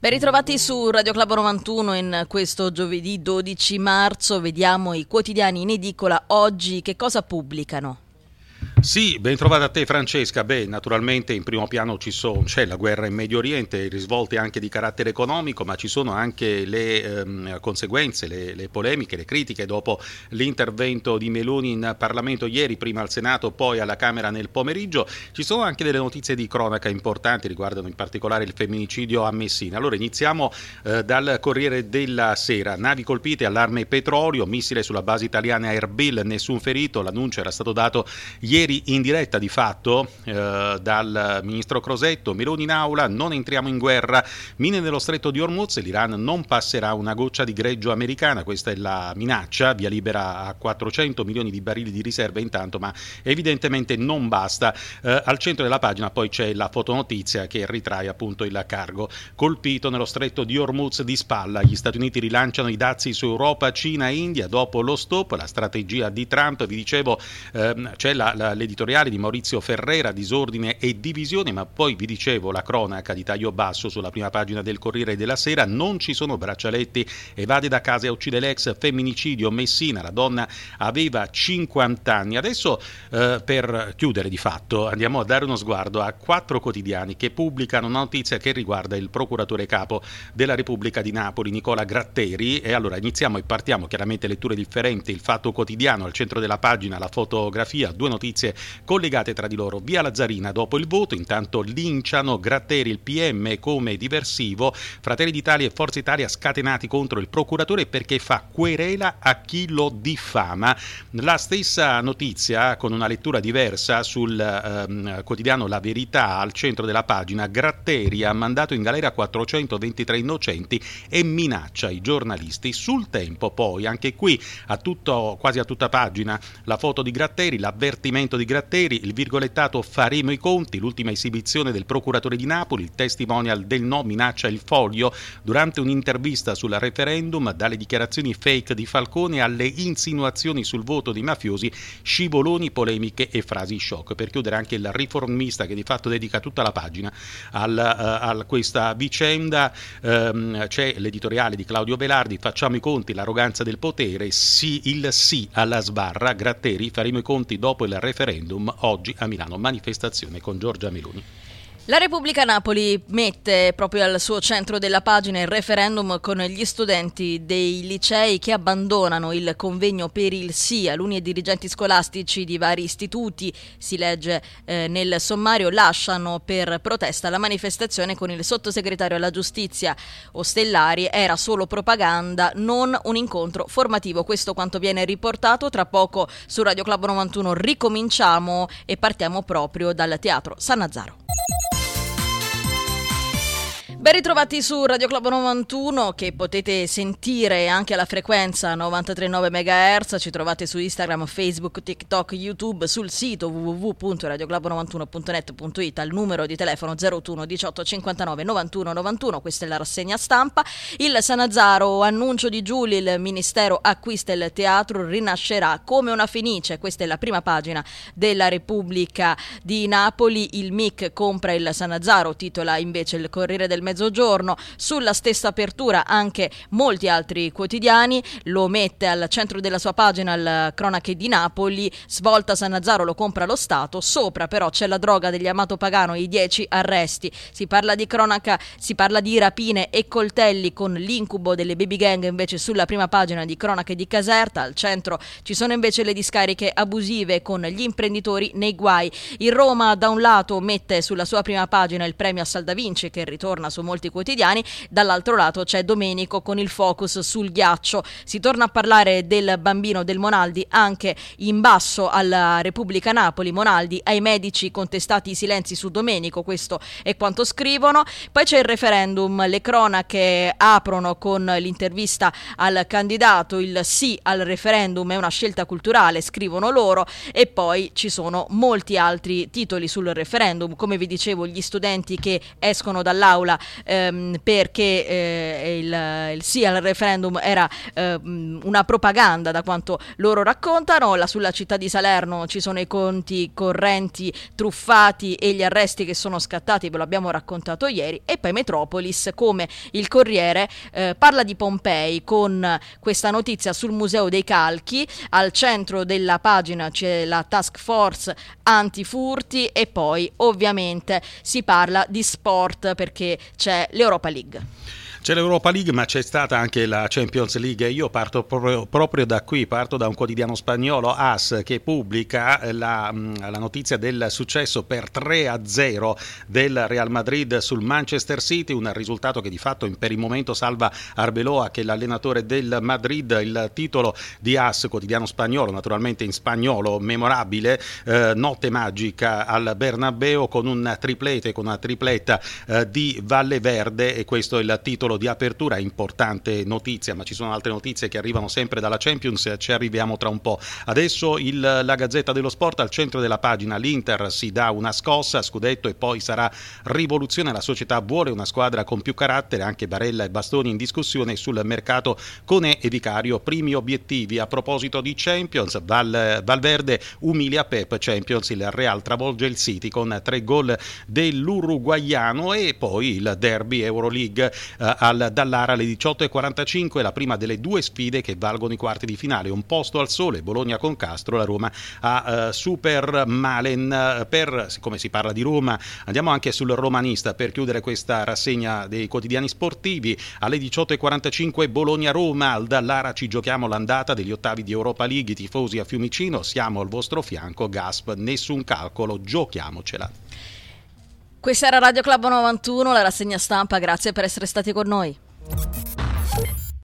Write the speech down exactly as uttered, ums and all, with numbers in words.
Ben ritrovati su Radio Club novantuno in questo giovedì dodici marzo. Vediamo i quotidiani in edicola oggi che cosa pubblicano. Sì, ben trovata a te Francesca. Beh, naturalmente in primo piano ci sono, c'è la guerra in Medio Oriente, i risvolti anche di carattere economico, ma ci sono anche le ehm, conseguenze, le, le polemiche, le critiche dopo l'intervento di Meloni in Parlamento ieri, prima al Senato, poi alla Camera nel pomeriggio. Ci sono anche delle notizie di cronaca importanti, riguardano in particolare il femminicidio a Messina. Allora iniziamo eh, dal Corriere della Sera. Navi colpite, allarme petrolio, missile sulla base italiana Erbil, nessun ferito. L'annuncio era stato dato ieri in diretta di fatto eh, dal ministro Crosetto. Meloni in aula: non entriamo in guerra, mine nello stretto di Hormuz, l'Iran non passerà una goccia di greggio americana. Questa è la minaccia, via libera a quattrocento milioni di barili di riserva intanto, ma evidentemente non basta. Eh, al centro della pagina poi c'è la fotonotizia che ritrae appunto il cargo colpito nello stretto di Hormuz di spalla. Gli Stati Uniti rilanciano i dazi su Europa, Cina e India dopo lo stop, la strategia di Trump. Vi dicevo ehm, c'è la, la l'editoriale di Maurizio Ferrera, disordine e divisione, ma poi vi dicevo la cronaca di taglio basso sulla prima pagina del Corriere della Sera. Non ci sono braccialetti, evade da casa e uccide l'ex, femminicidio Messina, la donna aveva cinquanta anni. Adesso eh, per chiudere di fatto andiamo a dare uno sguardo a quattro quotidiani che pubblicano una notizia che riguarda il procuratore capo della Repubblica di Napoli, Nicola Gratteri. E allora iniziamo e partiamo, chiaramente letture differenti. Il Fatto Quotidiano, al centro della pagina la fotografia, due notizie collegate tra di loro. Via Lazzarina dopo il voto, intanto linciano Gratteri, il P M come diversivo. Fratelli d'Italia e Forza Italia scatenati contro il procuratore perché fa querela a chi lo diffama. La stessa notizia con una lettura diversa sul ehm, quotidiano La Verità, al centro della pagina. Gratteri ha mandato in galera quattrocentoventitré innocenti e minaccia i giornalisti. Sul Tempo poi, anche qui a tutto, quasi a tutta pagina, la foto di Gratteri, l'avvertimento di Gratteri, il virgolettato faremo i conti, l'ultima esibizione del procuratore di Napoli, il testimonial del no minaccia il Foglio durante un'intervista sul referendum, dalle dichiarazioni fake di Falcone alle insinuazioni sul voto dei mafiosi, scivoloni, polemiche e frasi shock. Per chiudere anche il Riformista, che di fatto dedica tutta la pagina al, uh, a questa vicenda. Um, c'è l'editoriale di Claudio Belardi, facciamo i conti, l'arroganza del potere, sì, il sì alla sbarra, Gratteri, faremo i conti dopo il referendum. Oggi a Milano manifestazione con Giorgia Meloni. La Repubblica Napoli mette proprio al suo centro della pagina il referendum con gli studenti dei licei che abbandonano il convegno per il sì. Alunni e dirigenti scolastici di vari istituti, si legge eh, nel sommario, lasciano per protesta la manifestazione con il sottosegretario alla giustizia Ostellari. Era solo propaganda, non un incontro formativo. Questo quanto viene riportato. Tra poco su Radio Club novantuno ricominciamo e partiamo proprio dal Teatro Sannazaro. Ben ritrovati su Radio Club novantuno, che potete sentire anche alla frequenza novantatré virgola nove megahertz. Ci trovate su Instagram, Facebook, TikTok, YouTube, sul sito w w w punto radio club novantuno punto net punto it, al numero di telefono zero otto uno diciotto cinquantanove novantuno novantuno. Questa è la rassegna stampa. Il Sannazaro, annuncio di Giuli, il Ministero acquista il teatro, rinascerà come una fenice. Questa è la prima pagina della Repubblica di Napoli. Il M I C compra il Sannazaro, titola invece il Corriere del Mezzogiorno. Sulla stessa apertura anche molti altri quotidiani. Lo mette al centro della sua pagina il Cronache di Napoli. Svolta Sannazaro, lo compra lo Stato. Sopra però c'è la droga degli Amato Pagano, i dieci arresti. Si parla di cronaca, si parla di rapine e coltelli con l'incubo delle baby gang invece sulla prima pagina di Cronache di Caserta. Al centro ci sono invece le discariche abusive con gli imprenditori nei guai. Il Roma da un lato mette sulla sua prima pagina il premio a Saldavinci, che ritorna su molti quotidiani. Dall'altro lato c'è Domenico con il focus sul ghiaccio. Si torna a parlare del bambino del Monaldi anche in basso alla Repubblica Napoli. Monaldi, ai medici contestati i silenzi su Domenico, questo è quanto scrivono. Poi c'è il referendum, le cronache aprono con l'intervista al candidato. Il sì al referendum è una scelta culturale, scrivono loro. E poi ci sono molti altri titoli sul referendum, come vi dicevo, gli studenti che escono dall'aula ehm, perché eh, il, il sì al referendum era eh, una propaganda, da quanto loro raccontano. La, sulla città di Salerno ci sono i conti correnti truffati e gli arresti che sono scattati, ve lo abbiamo raccontato ieri. E poi Metropolis, come il Corriere, eh, parla di Pompei con questa notizia sul Museo dei Calchi. Al centro della pagina c'è la task force antifurti e poi ovviamente si parla di sport perché c'è l'Europa League. C'è l'Europa League, ma c'è stata anche la Champions League. Io parto proprio, proprio da qui, parto da un quotidiano spagnolo, AS, che pubblica la, la notizia del successo per tre a zero del Real Madrid sul Manchester City, un risultato che di fatto per il momento salva Arbeloa, che è l'allenatore del Madrid. Il titolo di AS, quotidiano spagnolo, naturalmente in spagnolo, memorabile, eh, notte magica al Bernabeu con un triplete, con una tripletta eh, di Valleverde, e questo è il titolo di apertura. Importante notizia, ma ci sono altre notizie che arrivano sempre dalla Champions, ci arriviamo tra un po'. Adesso il, la Gazzetta dello Sport, al centro della pagina l'Inter si dà una scossa, scudetto e poi sarà rivoluzione, la società vuole una squadra con più carattere, anche Barella e Bastoni in discussione sul mercato. Conè e Vicario primi obiettivi. A proposito di Champions, Val, Valverde umilia Pep, Champions il Real travolge il City con tre gol dell'uruguaiano. E poi il derby Euroleague eh, al Dallara alle diciotto e quarantacinque, la prima delle due sfide che valgono i quarti di finale. Un posto al sole, Bologna con Castro, la Roma a uh, Super Malen. Per, siccome si parla di Roma, andiamo anche sul romanista per chiudere questa rassegna dei quotidiani sportivi. Alle diciotto e quarantacinque Bologna-Roma, al Dallara ci giochiamo l'andata degli ottavi di Europa League. I tifosi a Fiumicino, siamo al vostro fianco, Gasp, nessun calcolo, giochiamocela. Questa era Radio Club novantuno, la rassegna stampa, grazie per essere stati con noi.